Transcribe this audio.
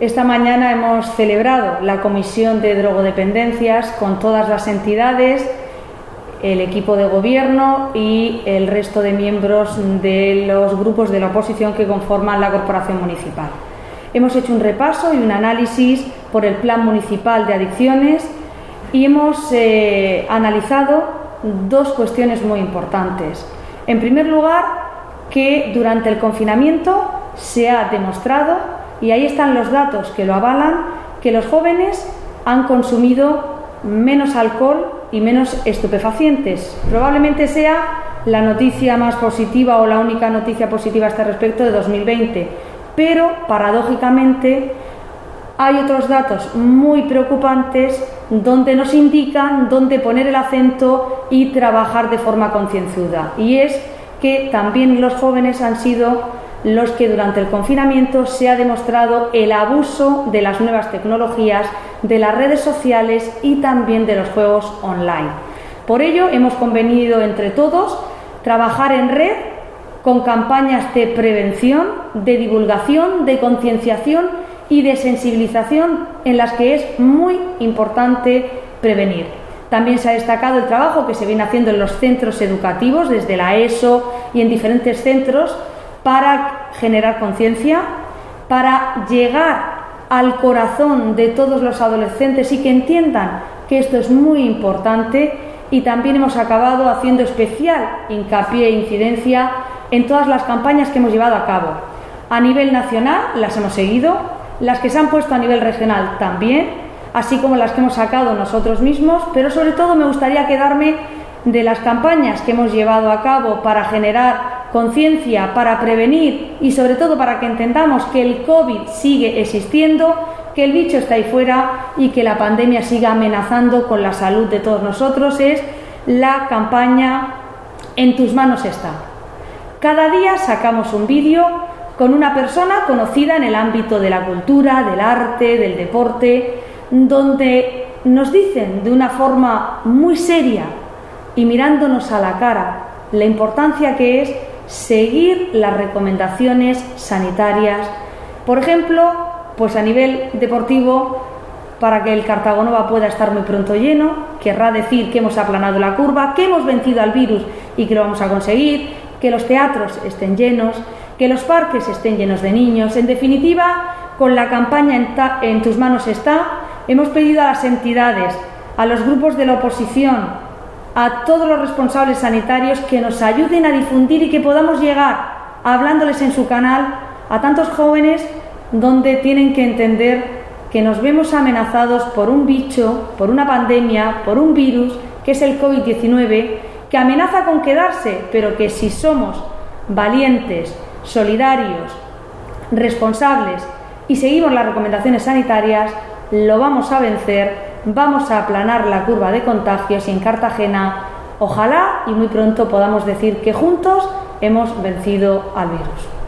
Esta mañana hemos celebrado la Comisión de Drogodependencias con todas las entidades, el equipo de gobierno y el resto de miembros de los grupos de la oposición que conforman la corporación municipal. Hemos hecho un repaso y un análisis por el Plan Municipal de Adicciones y hemos analizado dos cuestiones muy importantes. En primer lugar, que durante el confinamiento se ha demostrado, y ahí están los datos que lo avalan, que los jóvenes han consumido menos alcohol y menos estupefacientes. Probablemente sea la noticia más positiva o la única noticia positiva a este respecto de 2020, pero paradójicamente hay otros datos muy preocupantes donde nos indican dónde poner el acento y trabajar de forma concienzuda, y es que también los jóvenes han sido los que durante el confinamiento se ha demostrado el abuso de las nuevas tecnologías, de las redes sociales y también de los juegos online. Por ello, hemos convenido entre todos trabajar en red con campañas de prevención, de divulgación, de concienciación y de sensibilización en las que es muy importante prevenir. También se ha destacado el trabajo que se viene haciendo en los centros educativos, desde la ESO y en diferentes centros, para generar conciencia, para llegar al corazón de todos los adolescentes y que entiendan que esto es muy importante. Y también hemos acabado haciendo especial hincapié e incidencia en todas las campañas que hemos llevado a cabo. A nivel nacional las hemos seguido, las que se han puesto a nivel regional también, así como las que hemos sacado nosotros mismos, pero sobre todo me gustaría quedarme de las campañas que hemos llevado a cabo para generar conciencia, para prevenir y sobre todo para que entendamos que el COVID sigue existiendo, que el bicho está ahí fuera y que la pandemia siga amenazando con la salud de todos nosotros. Es la campaña En tus manos está. Cada día sacamos un vídeo con una persona conocida en el ámbito de la cultura, del arte, del deporte, donde nos dicen de una forma muy seria y mirándonos a la cara la importancia que es seguir las recomendaciones sanitarias. Por ejemplo, pues a nivel deportivo, para que el Cartagonova pueda estar muy pronto lleno, querrá decir que hemos aplanado la curva, que hemos vencido al virus y que lo vamos a conseguir, que los teatros estén llenos, que los parques estén llenos de niños. En definitiva, con la campaña En tus manos está, hemos pedido a las entidades, a los grupos de la oposición, a todos los responsables sanitarios que nos ayuden a difundir y que podamos llegar, hablándoles en su canal, a tantos jóvenes donde tienen que entender que nos vemos amenazados por un bicho, por una pandemia, por un virus, que es el COVID-19, que amenaza con quedarse, pero que si somos valientes, solidarios, responsables y seguimos las recomendaciones sanitarias, lo vamos a vencer. Vamos a aplanar la curva de contagios y en Cartagena, ojalá y muy pronto podamos decir que juntos hemos vencido al virus.